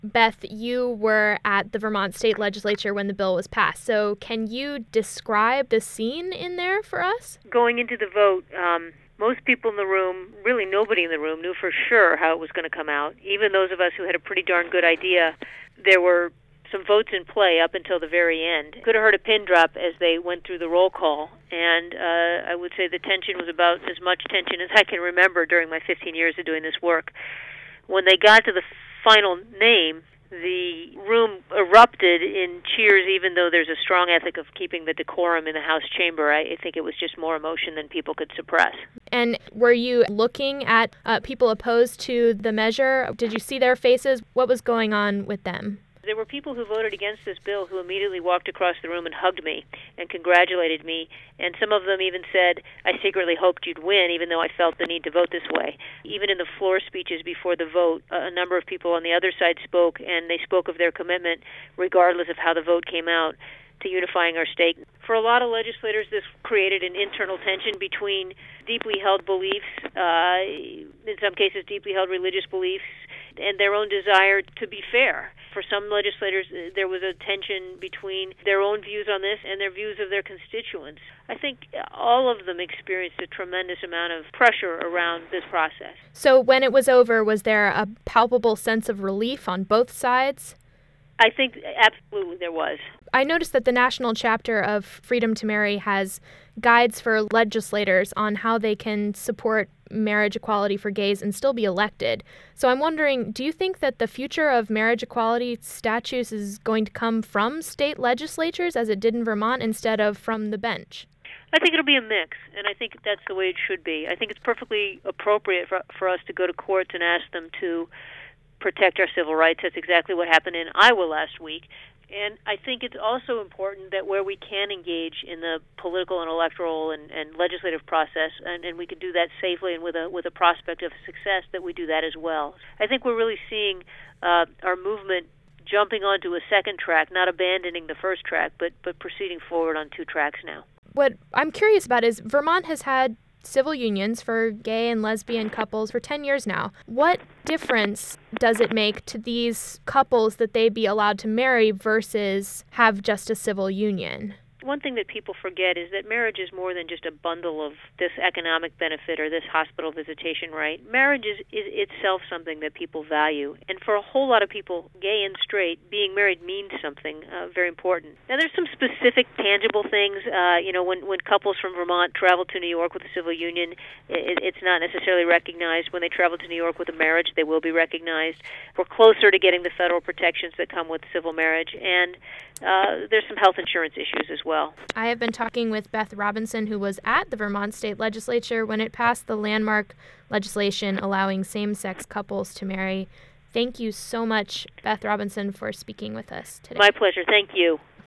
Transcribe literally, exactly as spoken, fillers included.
Beth, you were at the Vermont State Legislature when the bill was passed, so can you describe the scene in there for us? Going into the vote, um, most people in the room, really nobody in the room, knew for sure how it was going to come out. Even those of us who had a pretty darn good idea, there were some votes in play up until the very end. Could have heard a pin drop as they went through the roll call, and uh, I would say the tension was about as much tension as I can remember during my fifteen years of doing this work. When they got to the final name, the room erupted in cheers, even though there's a strong ethic of keeping the decorum in the House chamber. I think it was just more emotion than people could suppress. And were you looking at uh, people opposed to the measure? Did you see their faces? What was going on with them? There were people who voted against this bill who immediately walked across the room and hugged me and congratulated me, and some of them even said, I secretly hoped you'd win, even though I felt the need to vote this way. Even in the floor speeches before the vote, a number of people on the other side spoke, and they spoke of their commitment, regardless of how the vote came out, to unifying our state. For a lot of legislators, this created an internal tension between deeply held beliefs, uh, in some cases deeply held religious beliefs, and their own desire to be fair. For some legislators, there was a tension between their own views on this and their views of their constituents. I think all of them experienced a tremendous amount of pressure around this process. So when it was over, was there a palpable sense of relief on both sides? I think absolutely there was. I noticed that the national chapter of Freedom to Marry has guides for legislators on how they can support marriage equality for gays and still be elected. So I'm wondering, do you think that the future of marriage equality statutes is going to come from state legislatures, as it did in Vermont, instead of from the bench? I think it'll be a mix, and I think that's the way it should be. I think it's perfectly appropriate for, for us to go to courts and ask them to protect our civil rights. That's exactly what happened in Iowa last week. And I think it's also important that where we can engage in the political and electoral and, and legislative process, and, and we can do that safely and with a with a prospect of success, that we do that as well. I think we're really seeing uh, our movement jumping onto a second track, not abandoning the first track, but, but proceeding forward on two tracks now. What I'm curious about is Vermont has had civil unions for gay and lesbian couples for ten years now. What difference does it make to these couples that they be allowed to marry versus have just a civil union? One thing that people forget is that marriage is more than just a bundle of this economic benefit or this hospital visitation right. Marriage is, is itself something that people value. And for a whole lot of people, gay and straight, being married means something uh, very important. Now, there's some specific tangible things. Uh, you know, when, when couples from Vermont travel to New York with a civil union, it, it's not necessarily recognized. When they travel to New York with a marriage, they will be recognized. We're closer to getting the federal protections that come with civil marriage. And uh, there's some health insurance issues as well. Well. I have been talking with Beth Robinson, who was at the Vermont State Legislature when it passed the landmark legislation allowing same-sex couples to marry. Thank you so much, Beth Robinson, for speaking with us today. My pleasure. Thank you.